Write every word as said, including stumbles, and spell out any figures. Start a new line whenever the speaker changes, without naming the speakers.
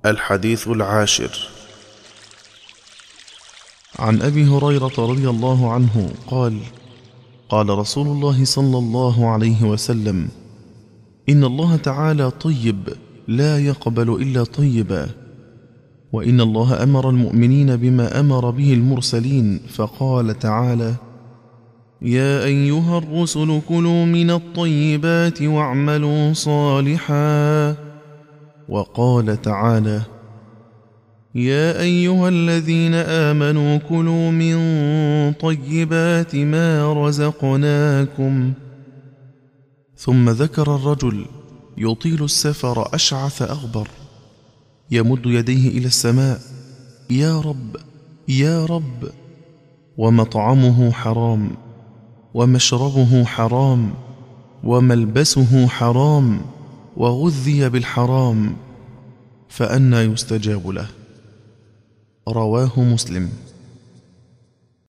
الحديث العاشر.
عن أبي هريرة رضي الله عنه قال: قال رسول الله صلى الله عليه وسلم: إن الله تعالى طيب لا يقبل إلا طيبا، وإن الله أمر المؤمنين بما أمر به المرسلين، فقال تعالى: يا أيها الرسل كلوا من الطيبات واعملوا صالحا. وقال تعالى: يا أيها الذين آمنوا كلوا من طيبات ما رزقناكم. ثم ذكر الرجل يطيل السفر أشعث أغبر يمد يديه إلى السماء: يا رب يا رب، ومطعمه حرام، ومشربه حرام، وملبسه حرام، وغذي بالحرام، فأنى يستجاب له؟ رواه مسلم.